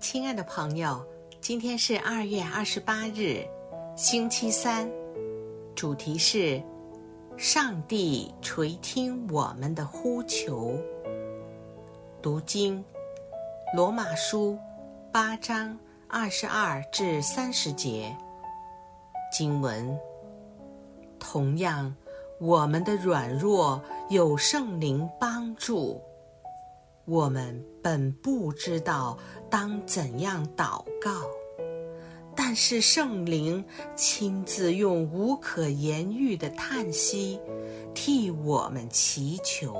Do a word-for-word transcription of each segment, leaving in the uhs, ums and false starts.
亲爱的朋友，今天是二月二十八日，星期三，主题是上帝垂听我们的呼求。读经，罗马书八章二十二至三十节。经文，同样，我们的软弱有圣灵帮助。我们本不知道当怎样祷告，但是圣灵亲自用无可言喻的叹息替我们祈求。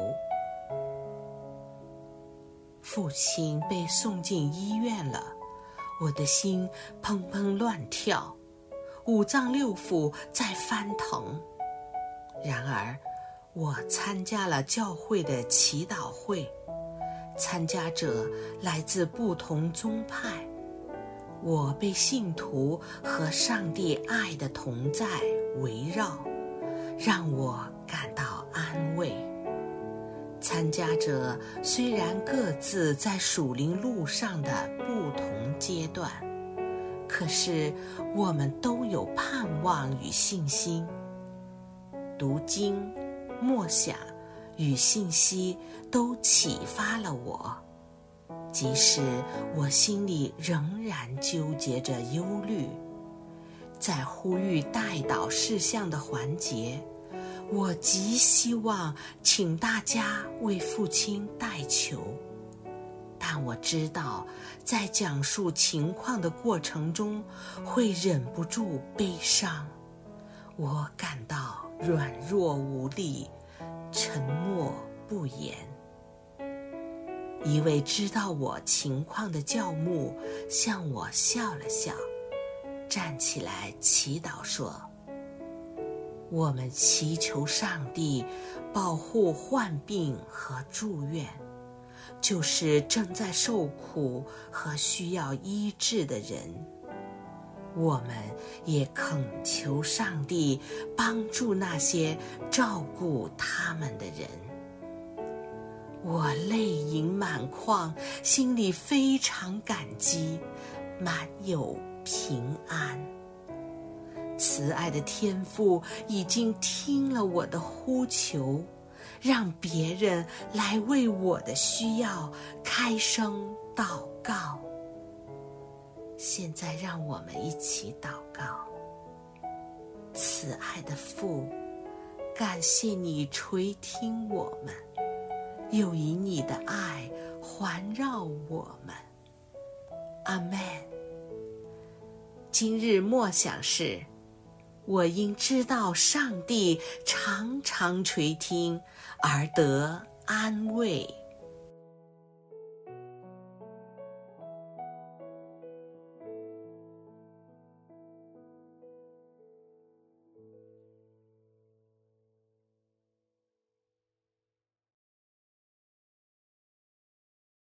父亲被送进医院了，我的心砰砰乱跳，五脏六腑在翻腾。然而，我参加了教会的祈祷会，参加者来自不同宗派，我被信徒和上帝爱的同在围绕，让我感到安慰。参加者虽然各自在属灵路上的不同阶段，可是我们都有盼望与信心。读经、默想与信息都启发了我，即使我心里仍然纠结着忧虑。在呼吁代祷事项的环节，我极希望请大家为父亲代求，但我知道在讲述情况的过程中会忍不住悲伤，我感到软弱无力，沉默不言。一位知道我情况的教牧向我笑了笑，站起来祈祷说：我们祈求上帝保护患病和住院，就是正在受苦和需要医治的人。我们也恳求上帝帮助那些照顾他们的人。我泪盈满眶，心里非常感激，满有平安。慈爱的天父已经听了我的呼求，让别人来为我的需要开声祷告。现在让我们一起祷告。慈爱的父，感谢你垂听我们，又以你的爱环绕我们。阿们。今日默想是：我应知道上帝常常垂听，而得安慰。